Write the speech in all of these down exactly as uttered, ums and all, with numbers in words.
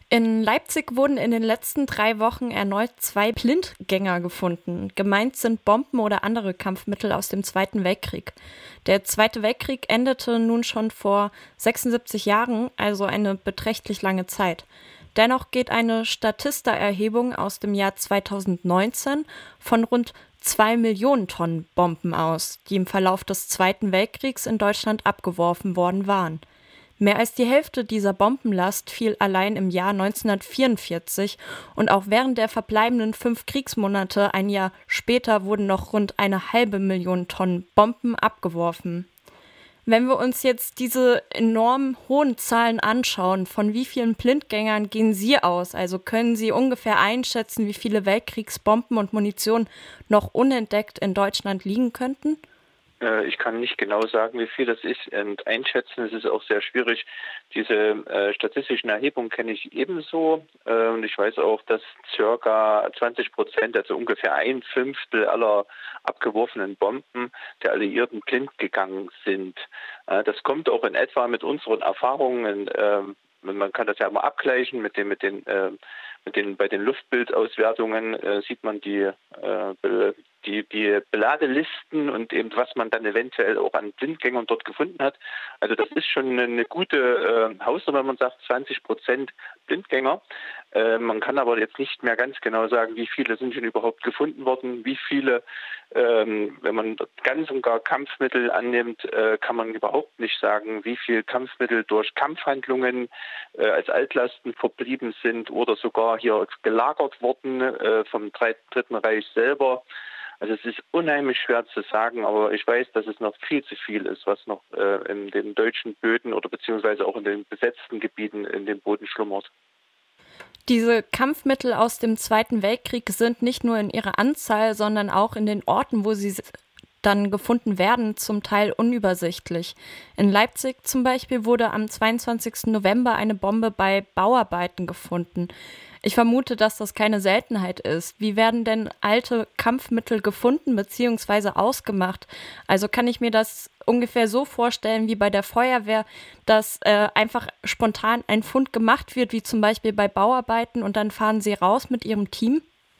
In Leipzig wurden in den letzten drei Wochen erneut zwei Blindgänger gefunden. Gemeint sind Bomben oder andere Kampfmittel aus dem Zweiten Weltkrieg. Der Zweite Weltkrieg endete nun schon vor sechsundsiebzig Jahren, also eine beträchtlich lange Zeit. Dennoch geht eine Statista-Erhebung aus dem Jahr zweitausendneunzehn von rund zwei Millionen Tonnen Bomben aus, die im Verlauf des Zweiten Weltkriegs in Deutschland abgeworfen worden waren. Mehr als die Hälfte dieser Bombenlast fiel allein im Jahr neunzehnhundertvierundvierzig und auch während der verbleibenden fünf Kriegsmonate ein Jahr später wurden noch rund eine halbe Million Tonnen Bomben abgeworfen. Wenn wir uns jetzt diese enorm hohen Zahlen anschauen, von wie vielen Blindgängern gehen Sie aus? Also können Sie ungefähr einschätzen, wie viele Weltkriegsbomben und Munition noch unentdeckt in Deutschland liegen könnten? Ich kann nicht genau sagen, wie viel das ist, und einschätzen, es ist auch sehr schwierig. Diese äh, statistischen Erhebungen kenne ich ebenso, äh, und ich weiß auch, dass circa zwanzig Prozent, also ungefähr ein Fünftel aller abgeworfenen Bomben der Alliierten blind gegangen sind. Äh, das kommt auch in etwa mit unseren Erfahrungen. Äh, man kann das ja mal abgleichen mit den, mit den, äh, mit den bei den Luftbildauswertungen äh, sieht man die äh, Die, die Beladelisten und eben was man dann eventuell auch an Blindgängern dort gefunden hat. Also das ist schon eine gute äh, Hausnummer, wenn man sagt zwanzig Prozent Blindgänger. Äh, man kann aber jetzt nicht mehr ganz genau sagen, wie viele sind schon überhaupt gefunden worden, wie viele, ähm, wenn man ganz und gar Kampfmittel annimmt, äh, kann man überhaupt nicht sagen, wie viele Kampfmittel durch Kampfhandlungen äh, als Altlasten verblieben sind oder sogar hier gelagert worden äh, vom Dritten Reich selber. Also es ist unheimlich schwer zu sagen, aber ich weiß, dass es noch viel zu viel ist, was noch äh, in den deutschen Böden oder beziehungsweise auch in den besetzten Gebieten in den Boden schlummert. Diese Kampfmittel aus dem Zweiten Weltkrieg sind nicht nur in ihrer Anzahl, sondern auch in den Orten, wo sie dann gefunden werden, zum Teil unübersichtlich. In Leipzig zum Beispiel wurde am zweiundzwanzigsten November eine Bombe bei Bauarbeiten gefunden. Ich vermute, dass das keine Seltenheit ist. Wie werden denn alte Kampfmittel gefunden bzw. ausgemacht? Also kann ich mir das ungefähr so vorstellen wie bei der Feuerwehr, dass äh, einfach spontan ein Fund gemacht wird, wie zum Beispiel bei Bauarbeiten, und dann fahren Sie raus mit Ihrem Team?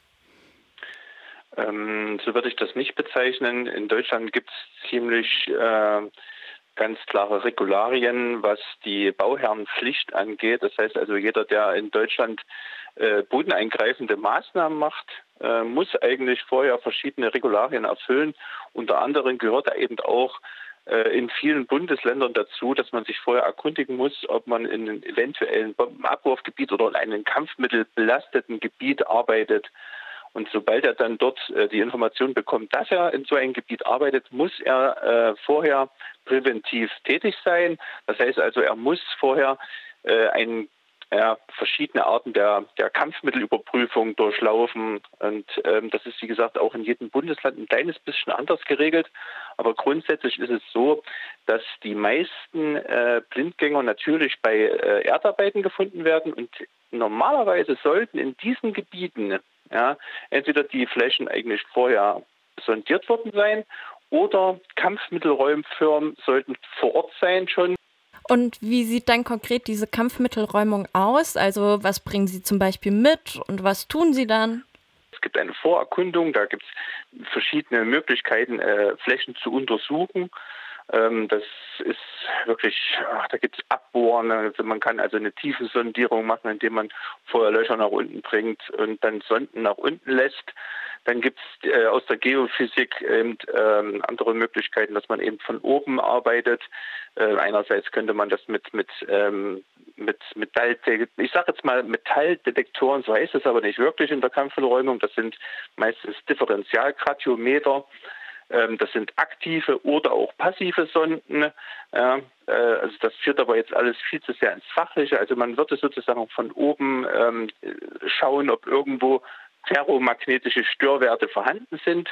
Ähm, so würde ich das nicht bezeichnen. In Deutschland gibt es ziemlich äh, ganz klare Regularien, was die Bauherrenpflicht angeht. Das heißt also, jeder, der in Deutschland äh, bodeneingreifende Maßnahmen macht, äh, muss eigentlich vorher verschiedene Regularien erfüllen. Unter anderem gehört da eben auch äh, in vielen Bundesländern dazu, dass man sich vorher erkundigen muss, ob man in einem eventuellen Bombenabwurfgebiet oder in einem kampfmittelbelasteten Gebiet arbeitet. Und sobald er dann dort äh, die Information bekommt, dass er in so einem Gebiet arbeitet, muss er äh, vorher präventiv tätig sein. Das heißt also, er muss vorher äh, ein, äh, verschiedene Arten der, der Kampfmittelüberprüfung durchlaufen. Und ähm, das ist, wie gesagt, auch in jedem Bundesland ein kleines bisschen anders geregelt. Aber grundsätzlich ist es so, dass die meisten äh, Blindgänger natürlich bei äh, Erdarbeiten gefunden werden. Und normalerweise sollten in diesen Gebieten ja, entweder die Flächen eigentlich vorher sondiert worden sein oder Kampfmittelräumfirmen sollten vor Ort sein schon. Und wie sieht dann konkret diese Kampfmittelräumung aus? Also was bringen Sie zum Beispiel mit und was tun Sie dann? Es gibt eine Vorerkundung, da gibt es verschiedene Möglichkeiten, äh, Flächen zu untersuchen. Ähm, das ist wirklich, ach, da gibt es Abbohren, also man kann also eine Tiefensondierung machen, indem man vorher Löcher nach unten bringt und dann Sonden nach unten lässt. Dann gibt es äh, aus der Geophysik eben ähm, andere Möglichkeiten, dass man eben von oben arbeitet. Äh, einerseits könnte man das mit mit ähm, mit Metall, ich sage jetzt mal Metalldetektoren, so heißt es aber nicht wirklich in der Kampfmittelräumung. Das sind meistens Differentialgradiometer. Ähm, das sind aktive oder auch passive Sonden. Ja, äh, also das führt aber jetzt alles viel zu sehr ins Fachliche. Also man würde sozusagen von oben ähm, schauen, ob irgendwo ferromagnetische Störwerte vorhanden sind.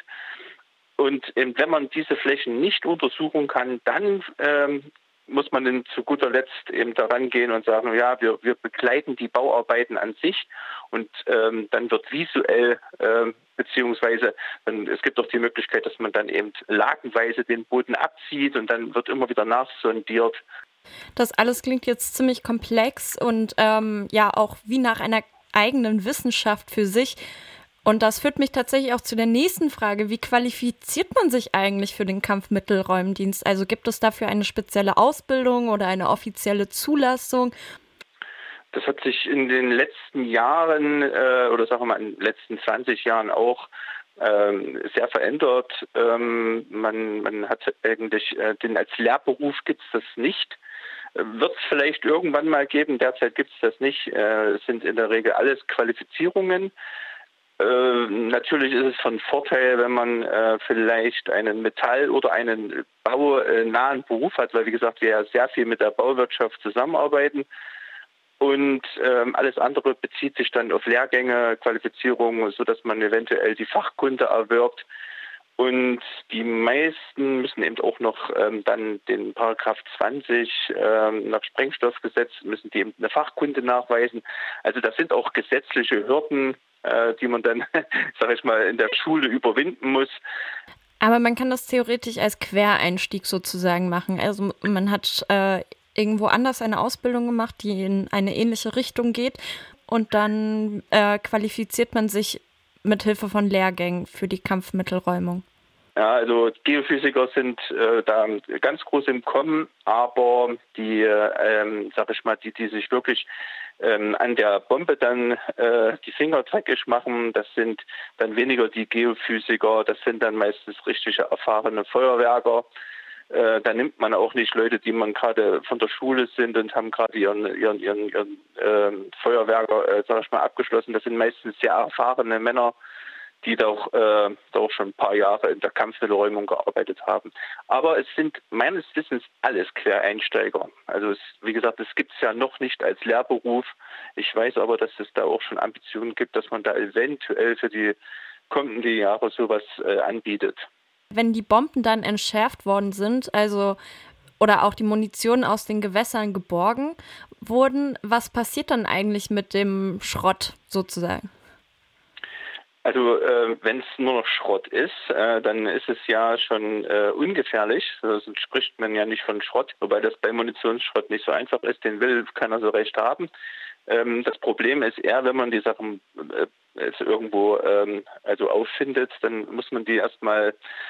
Und ähm, wenn man diese Flächen nicht untersuchen kann, dann ähm, muss man dann zu guter Letzt eben daran gehen und sagen, ja, wir, wir begleiten die Bauarbeiten an sich und ähm, dann wird visuell, äh, beziehungsweise dann, es gibt auch die Möglichkeit, dass man dann eben lagenweise den Boden abzieht und dann wird immer wieder nachsondiert. Das alles klingt jetzt ziemlich komplex und ähm, ja auch wie nach einer eigenen Wissenschaft für sich. Und das führt mich tatsächlich auch zu der nächsten Frage. Wie qualifiziert man sich eigentlich für den Kampfmittelräumdienst? Also gibt es dafür eine spezielle Ausbildung oder eine offizielle Zulassung? Das hat sich in den letzten Jahren äh, oder sagen wir mal in den letzten zwanzig Jahren auch ähm, sehr verändert. Ähm, man, man hat eigentlich äh, den als Lehrberuf gibt es das nicht. Wird es vielleicht irgendwann mal geben, derzeit gibt es das nicht. Äh, es sind in der Regel alles Qualifizierungen. Äh, natürlich ist es von Vorteil, wenn man äh, vielleicht einen Metall- oder einen baunahen Beruf hat, weil wie gesagt, wir ja sehr viel mit der Bauwirtschaft zusammenarbeiten. Und ähm, alles andere bezieht sich dann auf Lehrgänge, Qualifizierungen, sodass man eventuell die Fachkunde erwirbt. Und die meisten müssen eben auch noch ähm, dann den Paragraph zwanzig ähm, nach Sprengstoffgesetz, müssen die eben eine Fachkunde nachweisen. Also das sind auch gesetzliche Hürden, äh, die man dann, sage ich mal, in der Schule überwinden muss. Aber man kann das theoretisch als Quereinstieg sozusagen machen. Also man hat äh, irgendwo anders eine Ausbildung gemacht, die in eine ähnliche Richtung geht. Und dann äh, qualifiziert man sich mit Hilfe von Lehrgängen für die Kampfmittelräumung. Ja, also Geophysiker sind äh, da ganz groß im Kommen, aber die, ähm, sag ich mal, die, die sich wirklich ähm, an der Bombe dann äh, die Finger dreckig machen, das sind dann weniger die Geophysiker, das sind dann meistens richtige erfahrene Feuerwerker. Äh, da nimmt man auch nicht Leute, die man gerade von der Schule sind und haben gerade ihren, ihren, ihren, ihren äh, Feuerwerker, äh, sag ich mal, abgeschlossen. Das sind meistens sehr erfahrene Männer, die da auch, äh, da auch schon ein paar Jahre in der Kampfmittelräumung gearbeitet haben. Aber es sind meines Wissens alles Quereinsteiger. Also es, wie gesagt, es gibt es ja noch nicht als Lehrberuf. Ich weiß aber, dass es da auch schon Ambitionen gibt, dass man da eventuell für die kommenden Jahre sowas äh, anbietet. Wenn die Bomben dann entschärft worden sind, also oder auch die Munition aus den Gewässern geborgen wurden, was passiert dann eigentlich mit dem Schrott sozusagen? Also äh, wenn es nur noch Schrott ist, äh, dann ist es ja schon äh, ungefährlich. Sonst spricht man ja nicht von Schrott, wobei das bei Munitionsschrott nicht so einfach ist. Den will keiner so recht haben. Ähm, das Problem ist eher, wenn man die Sachen äh, irgendwo ähm, also auffindet, dann muss man die erstmal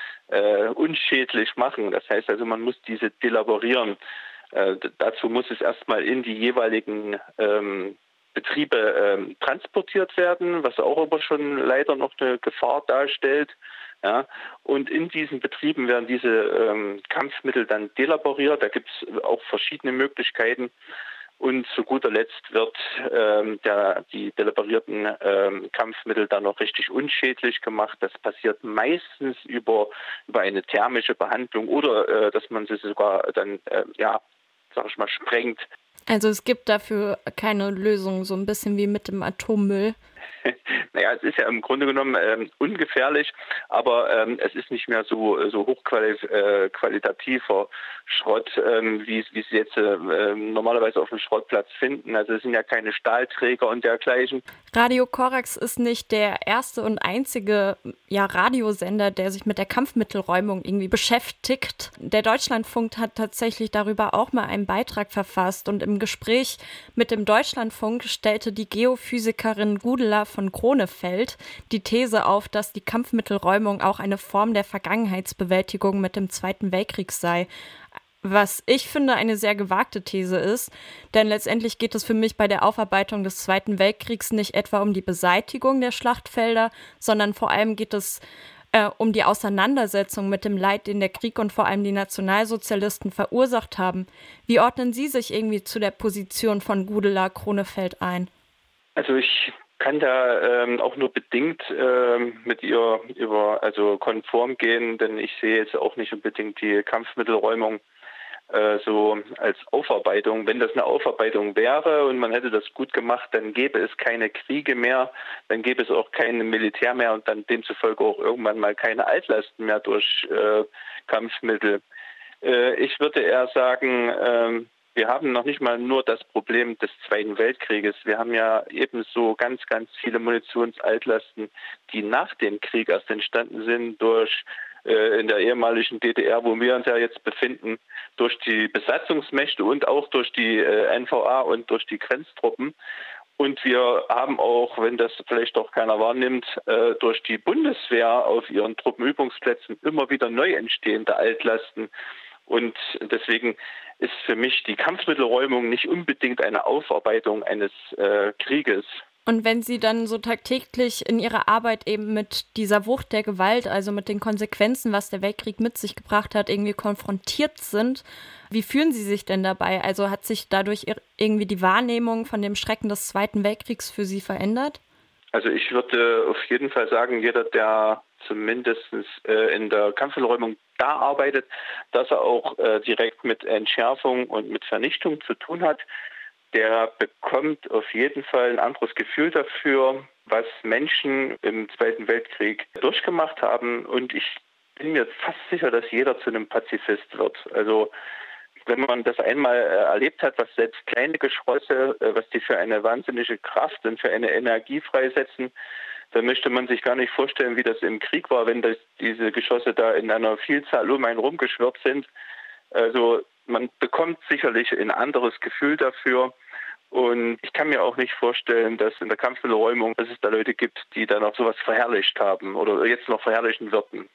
äh, unschädlich machen. Das heißt also, man muss diese delaborieren. Äh, dazu muss es erstmal in die jeweiligen ähm, Betriebe ähm, transportiert werden, was auch aber schon leider noch eine Gefahr darstellt. Ja. Und in diesen Betrieben werden diese ähm, Kampfmittel dann delaboriert. Da gibt es auch verschiedene Möglichkeiten. Und zu guter Letzt wird ähm, der, die delaborierten ähm, Kampfmittel dann noch richtig unschädlich gemacht. Das passiert meistens über, über eine thermische Behandlung oder äh, dass man sie sogar dann, äh, ja, sag ich mal, sprengt. Also es gibt dafür keine Lösung, so ein bisschen wie mit dem Atommüll. Naja, es ist ja im Grunde genommen ähm, ungefährlich, aber ähm, es ist nicht mehr so, so hochqualitativer äh, Schrott, ähm, wie, wie Sie jetzt äh, normalerweise auf dem Schrottplatz finden. Also es sind ja keine Stahlträger und dergleichen. Radio Korax ist nicht der erste und einzige ja, Radiosender, der sich mit der Kampfmittelräumung irgendwie beschäftigt. Der Deutschlandfunk hat tatsächlich darüber auch mal einen Beitrag verfasst und im Gespräch mit dem Deutschlandfunk stellte die Geophysikerin Gudela von Kronefeld die These auf, dass die Kampfmittelräumung auch eine Form der Vergangenheitsbewältigung mit dem Zweiten Weltkrieg sei. Was ich finde eine sehr gewagte These ist, denn letztendlich geht es für mich bei der Aufarbeitung des Zweiten Weltkriegs nicht etwa um die Beseitigung der Schlachtfelder, sondern vor allem geht es äh, um die Auseinandersetzung mit dem Leid, den der Krieg und vor allem die Nationalsozialisten verursacht haben. Wie ordnen Sie sich irgendwie zu der Position von Gudela Kronefeld ein? Also ich kann da ähm, auch nur bedingt ähm, mit ihr über also konform gehen, denn ich sehe jetzt auch nicht unbedingt die Kampfmittelräumung äh, so als Aufarbeitung. Wenn das eine Aufarbeitung wäre und man hätte das gut gemacht, dann gäbe es keine Kriege mehr, dann gäbe es auch kein Militär mehr und dann demzufolge auch irgendwann mal keine Altlasten mehr durch äh, Kampfmittel. Äh, ich würde eher sagen, ähm, wir haben noch nicht mal nur das Problem des Zweiten Weltkrieges. Wir haben ja ebenso ganz, ganz viele Munitionsaltlasten, die nach dem Krieg erst entstanden sind durch äh, in der ehemaligen D D R, wo wir uns ja jetzt befinden, durch die Besatzungsmächte und auch durch die äh, N V A und durch die Grenztruppen. Und wir haben auch, wenn das vielleicht doch keiner wahrnimmt, äh, durch die Bundeswehr auf ihren Truppenübungsplätzen immer wieder neu entstehende Altlasten. Und deswegen ist für mich die Kampfmittelräumung nicht unbedingt eine Aufarbeitung eines äh, Krieges. Und wenn Sie dann so tagtäglich in Ihrer Arbeit eben mit dieser Wucht der Gewalt, also mit den Konsequenzen, was der Weltkrieg mit sich gebracht hat, irgendwie konfrontiert sind, wie fühlen Sie sich denn dabei? Also hat sich dadurch irgendwie die Wahrnehmung von dem Schrecken des Zweiten Weltkriegs für Sie verändert? Also ich würde auf jeden Fall sagen, jeder, der zumindest äh, in der Kampfmittelräumung da arbeitet, dass er auch äh, direkt mit Entschärfung und mit Vernichtung zu tun hat, der bekommt auf jeden Fall ein anderes Gefühl dafür, was Menschen im Zweiten Weltkrieg durchgemacht haben. Und ich bin mir fast sicher, dass jeder zu einem Pazifist wird. Also wenn man das einmal äh, erlebt hat, was selbst kleine Geschosse, äh, was die für eine wahnsinnige Kraft und für eine Energie freisetzen, dann möchte man sich gar nicht vorstellen, wie das im Krieg war, wenn das, diese Geschosse da in einer Vielzahl um einen rumgeschwirrt sind. Also man bekommt sicherlich ein anderes Gefühl dafür. Und ich kann mir auch nicht vorstellen, dass in der Kampfmittelräumung, dass es da Leute gibt, die da noch sowas verherrlicht haben oder jetzt noch verherrlichen würden.